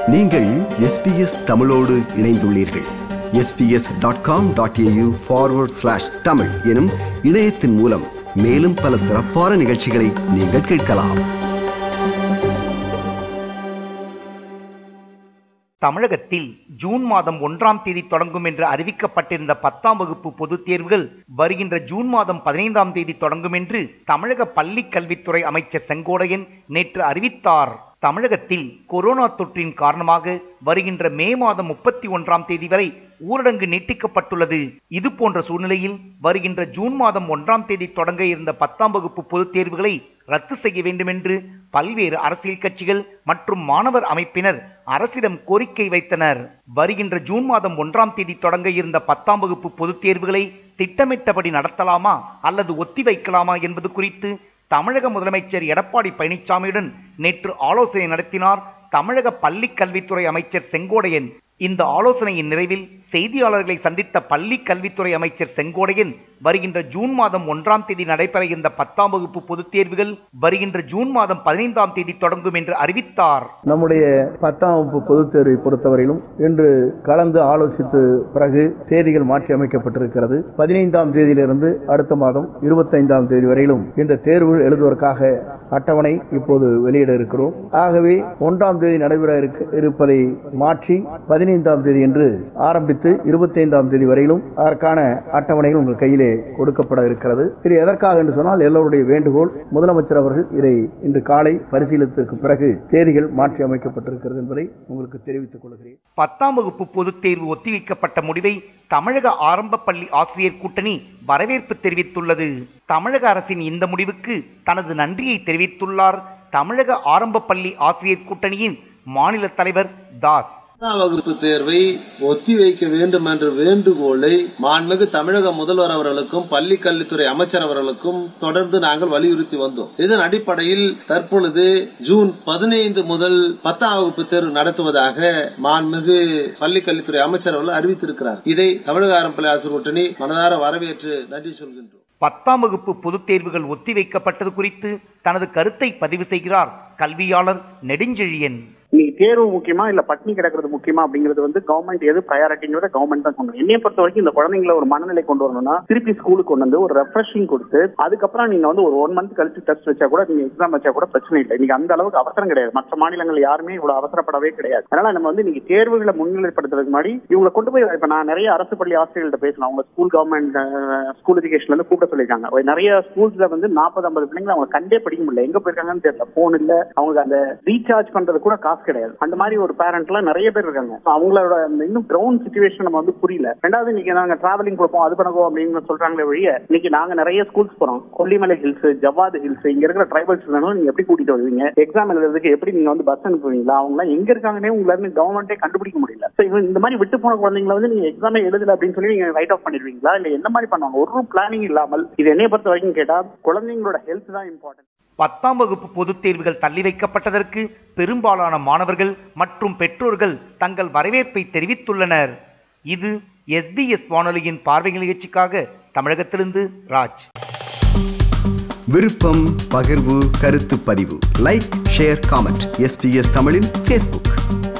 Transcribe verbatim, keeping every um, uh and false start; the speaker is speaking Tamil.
நீங்கள் எஸ்பிஎஸ் தமிழோடு இணைந்துள்ளீர்கள். SBS dot com dot AU forward slash Tamil எனும் இணையத்தின் மூலம் மேலும் பல சிறப்பான நிகழ்ச்சிகளை நீங்கள் கேட்கலாம். தமிழகத்தில் ஜூன் மாதம் ஒன்றாம் தேதி தொடங்கும் என்று அறிவிக்கப்பட்டிருந்த பத்தாம் வகுப்பு பொதுத் தேர்வுகள் வருகின்ற ஜூன் மாதம் பதினைந்தாம் தேதி தொடங்கும் என்று தமிழக பள்ளி கல்வித்துறை அமைச்சர் செங்கோடையன் நேற்று அறிவித்தார். தமிழகத்தில் கொரோனா தொற்றின் காரணமாக வருகின்ற மே மாதம் முப்பத்தி ஒன்றாம் தேதி வரை ஊரடங்கு நீட்டிக்கப்பட்டுள்ளது. இது போன்ற சூழ்நிலையில் வருகின்ற ஜூன் மாதம் ஒன்றாம் தேதி தொடங்க இருந்த பத்தாம் வகுப்பு பொதுத் தேர்வுகளை ரத்து செய்ய வேண்டும் என்று பல்வேறு அரசியல் கட்சிகள் மற்றும் மாணவர் அமைப்பினர் அரசிடம் கோரிக்கை வைத்தனர். வருகின்ற ஜூன் மாதம் ஒன்றாம் தேதி தொடங்க இருந்த பத்தாம் வகுப்பு பொதுத் தேர்வுகளை திட்டமிட்டபடி நடத்தலாமா அல்லது ஒத்தி வைக்கலாமா என்பது குறித்து தமிழக முதலமைச்சர் எடப்பாடி பழனிசாமியுடன் நேற்று ஆலோசனை நடத்தினார் தமிழக பள்ளி கல்வித்துறை அமைச்சர் செங்கோடையன். இந்த ஆலோசனையின் நிறைவில் செய்தியாளர்களை சந்தித்த பள்ளி கல்வித்துறை அமைச்சர் செங்கோடையன் வருகின்ற ஜூன் மாதம் ஒன்றாம் தேதி நடைபெற இருந்த பத்தாம் வகுப்பு பொதுத் தேர்வுகள் வருகின்ற ஜூன் மாதம் பதினைந்தாம் தேதி தொடங்கும் என்று அறிவித்தார். நம்முடைய பத்தாம் வகுப்பு பொதுத் தேர்வை பொறுத்தவரையிலும் இன்று கலந்து ஆலோசித்து பிறகு தேதிகள் மாற்றி அமைக்கப்பட்டிருக்கிறது. பதினைந்தாம் தேதியிலிருந்து அடுத்த மாதம் இருபத்தைந்தாம் தேதி வரையிலும் இந்த தேர்வு எழுதுவதற்காக அட்டவணை இப்போது வெளியிட இருக்கிறோம். ஆகவே ஒன்றாம் தேதி நடைபெற இருப்பதை மாற்றி பதினைந்தாம் தேதி என்று ஆரம்பித்து இருபத்தைந்தாம் தேதி வரையிலும் அதற்கான அட்டவணைகள் உங்கள் கையிலே கொடுக்கப்பட இருக்கிறது. இது எதற்காக என்று சொன்னால் எல்லோருடைய வேண்டுகோள். முதலமைச்சர் அவர்கள் இதை இன்று காலை பரிசீலித்ததற்கு பிறகு தேதிகள் மாற்றி அமைக்கப்பட்டிருக்கிறது என்பதை உங்களுக்கு தெரிவித்துக் கொள்கிறேன். பத்தாம் வகுப்பு பொதுத் தேர்வு ஒத்திவைக்கப்பட்ட முடிவை தமிழக ஆரம்ப பள்ளி ஆசிரியர் கூட்டணி வரவேற்பு தெரிவித்துள்ளது. தமிழக அரசின் இந்த முடிவுக்கு தனது நன்றியை தெரிவித்துள்ளார் தமிழக ஆரம்ப பள்ளி ஆசிரியர் கூட்டணியின் மாநில தலைவர் தாஸ். பத்தாம் வகுப்பு தேர்வை ஒத்திவைக்க வேண்டும் என்ற வேண்டுகோளை மாண்புமிகு தமிழக முதல்வர் அவர்களுக்கும் பள்ளி கல்வித்துறை அமைச்சர் அவர்களுக்கும் தொடர்ந்து நாங்கள் வலியுறுத்தி வந்தோம். இதன் அடிப்படையில் தற்பொழுது ஜூன் பதினைந்து முதல் பத்தாம் வகுப்பு தேர்வு நடத்துவதாக மாண்புமிகு பள்ளி கல்வித்துறை அமைச்சர் அவர்கள் அறிவித்திருக்கிறார். இதை தமிழக ஆரம்ப பள்ளி ஆசிரியர் கூட்டணி மனதார வரவேற்று நன்றி சொல்கின்றோம். பத்தாம் வகுப்பு பொதுத் தேர்வுகள் ஒத்திவைக்கப்பட்டது குறித்து தனது கருத்தை பதிவு செய்கிறார் கல்வியாளர் நெடுஞ்செழியன். இன்னைக்கு தேர்வு முக்கியமா இல்ல பட்டினி கிடக்கிறது முக்கியமா அப்படிங்கிறது வந்து கவர்மெண்ட் எது ப்ரையாரிட்டிங்கிறத கவர்மெண்ட் தான் கொண்டு. என்னைய பொறுத்த வரைக்கும் இந்த குழந்தைங்களை ஒரு மனநிலை கொண்டு வரணும்னா திருப்பி ஸ்கூலுக்கு கொண்டு வந்து ஒரு ரெஃப்ரெஷிங் கொடுத்து அதுக்கப்புறம் நீங்க வந்து ஒரு ஒன் மந்த் கழிச்சு டெஸ்ட் வச்சா கூட நீங்க எக்ஸாம் வச்சா கூட பிரச்சனை இல்லை. இன்னைக்கு அந்த அளவுக்கு அவசரம் கிடையாது. மற்ற மாநிலங்கள் யாருமே இவ்வளவு அவசரப்படவே கிடையாது. அதனால நம்ம வந்து இன்னைக்கு தேர்வுகளை முன்னிலைப்படுத்துறதுக்கு முன்னாடி இவங்களை கொண்டு போய் இப்ப நான் நிறைய அரசு பள்ளி ஆசிரியர்கள்ட்ட பேசணும். அவங்க ஸ்கூல் கவர்மெண்ட் ஸ்கூல் எஜுகேஷன்ல இருந்து கூப்பிட சொல்லியிருக்காங்க. நிறைய ஸ்கூல்ஸ்ல வந்து நாற்பது ஐம்பது பிள்ளைங்களை அவங்க கண்டே படிக்க முடியல. எங்க போயிருக்காங்கன்னு தெரியல. போன் இல்ல, அவங்களுக்கு அந்த ரீசார்ஜ் பண்றது கூட காசு கிடையாது. அந்த மாதிரி ஒரு பேரண்ட் எல்லாம் நிறைய பேர் இருக்காங்க. அவங்களோட இன்னும் கிரவுண்ட் சிச்சுவேஷன் நம்ம வந்து புரியல. ரெண்டாவது இன்னைக்கு நாங்க டிராவலிங் கொடுப்போம் அது பண்ணுவோம் அப்படின்னு சொல்றாங்களே வழிய இன்னைக்கு நாங்க நிறைய ஸ்கூல்ஸ் போறோம். கொல்லிமலை ஹில்ஸ், ஜவ்வாது ஹில்ஸ், இங்க இருக்கிற ட்ரைபல்ஸ் நீங்க எப்படி கூட்டிட்டு வருவீங்க? எக்ஸாம் எழுதுறதுக்கு எப்படி நீங்க வந்து பஸ் அனுப்புவீங்களா? அவங்க எல்லாம் எங்க இருக்காங்கன்னே உங்களால கவர்மெண்டே கண்டுபிடிக்க முடியல. இந்த மாதிரி விட்டு போன குழந்தைங்களை வந்து நீங்க எக்ஸாமே எழுதல அப்படின்னு சொல்லி நீங்க ரைட் ஆஃப் பண்ணிடுவீங்களா? இல்ல என்ன மாதிரி பண்ணுவாங்க? ஒரு பிளானிங் இல்லாமல் இது என்னைய பொறுத்த வரைக்கும் கேட்டா குழந்தைங்களோட ஹெல்த் தான் இம்பார்ட்டன்ட். பத்தாம் வகுப்பு பொதுத் தேர்வுகள் தள்ளி வைக்கப்பட்டதற்கு பெரும்பாலான மாணவர்கள் மற்றும் பெற்றோர்கள் தங்கள் வரவேற்பை தெரிவித்துள்ளனர். இது எஸ்பிஎஸ் வானொலியின் பார்வை நிகழ்ச்சிக்காக தமிழகத்திலிருந்து ராஜ். விருப்பம், பகிர்வு, கருத்து பதிவு, லைக், ஷேர், காமெண்ட். எஸ்பிஎஸ் தமிழின் ஃபேஸ்புக்.